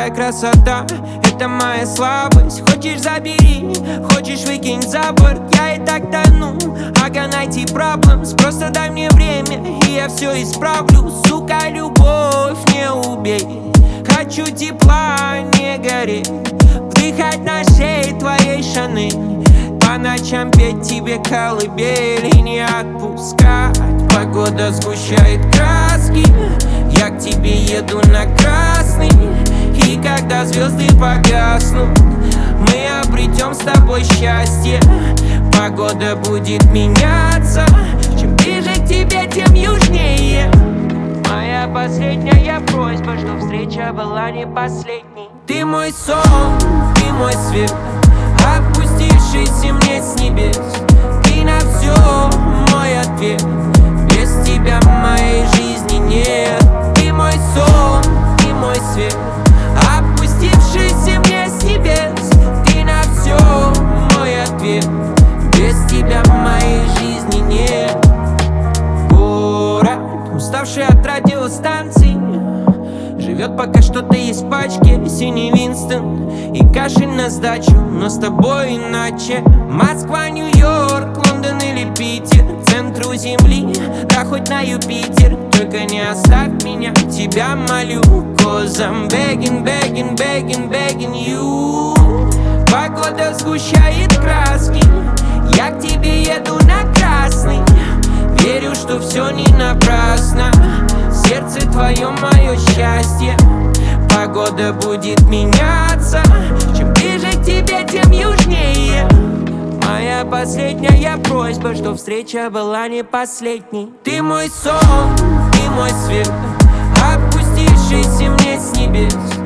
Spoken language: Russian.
Твоя красота — это моя слабость. Хочешь — забери, хочешь — выкинь за борт. Я и так тону, ага, найти problems. Просто дай мне время, и я все исправлю. Сука, любовь, не убей. Хочу тепла, не гореть. Вдыхать на шее твоей Шанель. По ночам петь тебе колыбель и не отпускать. Погода сгущает краски, я к тебе еду на красный. И когда звезды погаснут, мы обретем с тобой счастье. Погода будет меняться, чем ближе к тебе, тем южнее. Моя последняя просьба, чтоб встреча была не последней. Ты мой сон, ты мой свет, опустившийся мне с небес. Ты на все мой ответ, без тебя моей жизни нет. Ты мой сон, ты мой свет, опустившийся мне с небес. Ты на все мой ответ, без тебя моей жизни нет. Город, уставший от радиостанций, живет пока что-то есть в пачке. Синий Винстон и кашель на сдачу, но с тобой иначе. Москва, Нью-Йорк, Лондон или Питер, центру земли, да хоть на Юпитер. Только не оставь меня, тебя молю, cause I'm begging, begging, begging, begging you. Погода сгущает краски, я к тебе еду на красный. Верю, что все не напрасно, сердце твое мое счастье. Погода будет меняться, чем ближе к тебе, тем южнее. Моя последняя просьба, что встреча была не последней. Ты мой сон, ты мой свет, опустившийся мне с небес.